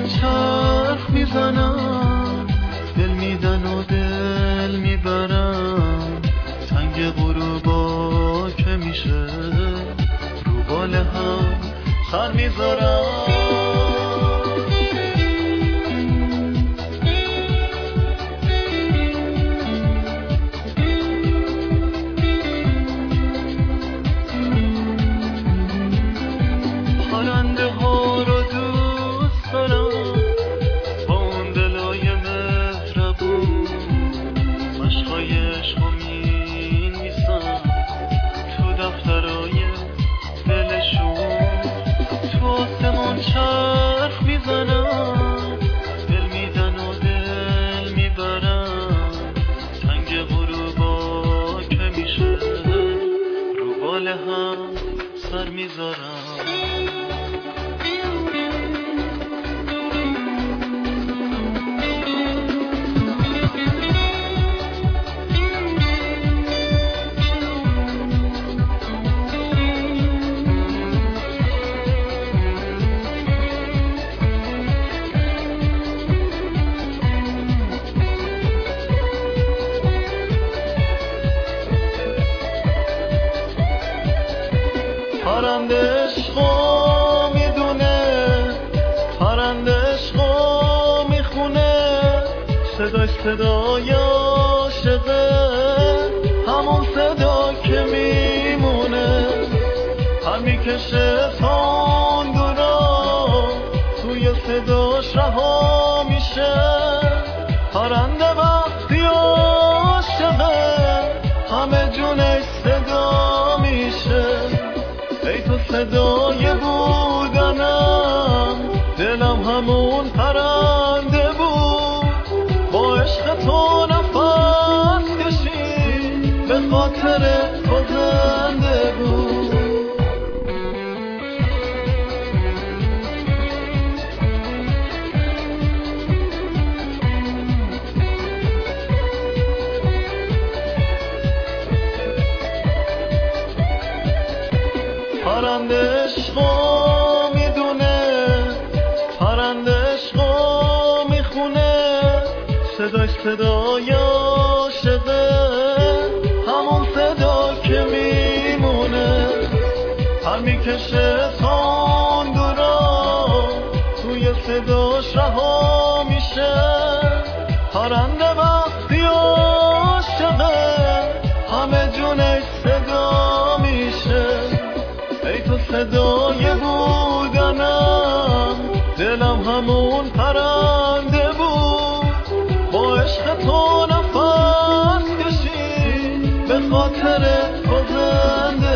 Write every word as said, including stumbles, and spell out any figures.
آسمون چرخ میزنم، دل میدن و دل میبرم. تنگ غروبا که میشه رو بال هم سر میذارم. پرنده ها رو دوست دارم با اون دلای مهربون، مشقای عشقو می‌نویسم تو دفترای دلشون. تو آسمون چرخ میزنم، دل میدن و دل میبرم. تنگ غروبا که میشه رو بال هم سر میذارم. پرنده عشقو میدونه، پرنده عشقو میخونه. صدای صدای عاشقه، همون صدا که میمونه. پر میکشه تندورا، توی صداش رها میشه. پرنده وقتی عاشقه، همه جونش صدا میشه. ای تو صدای بودنم، دلم همون پرنده بود. با عشق تو نفس کشید، به خاطر تو زنده بود. پرنده عشقو میدونه، پرنده عشقو میخونه. صدای صدای عاشقه، همون صدا که میمونه. پر میکشه تندورا، توی صداش رها میشه. پرنده وقتی عاشقه، همه جونش صدا میشه. ای تو صدای بودنم، دلم همون پرنده بود. با عشق تو نفس کشید، به خاطر تو زنده